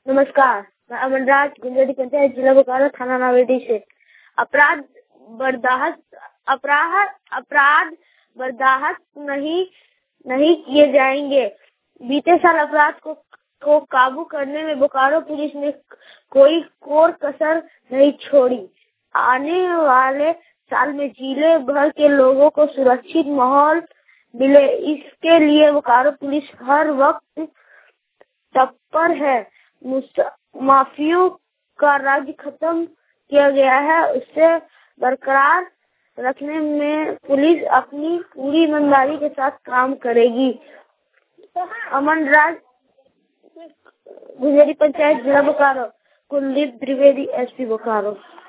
नमस्कार, मैं अमनराज गुंजरी पंचायत जिला बोकारो थाना नावेदी से। अपराध बर्दाश्त नहीं किए जाएंगे। बीते साल अपराध को काबू करने में बोकारो पुलिस ने कोई कोर कसर नहीं छोड़ी। आने वाले साल में जिले भर के लोगों को सुरक्षित माहौल मिले, इसके लिए बोकारो पुलिस हर वक्त तत्पर है। माफियों का राज खत्म किया गया है, उसे बरकरार रखने में पुलिस अपनी पूरी ईमानदारी के साथ काम करेगी। अमनराज गुंजरी पंचायत जिला बोकारो, कुलदीप द्विवेदी, एसपी बोकारो।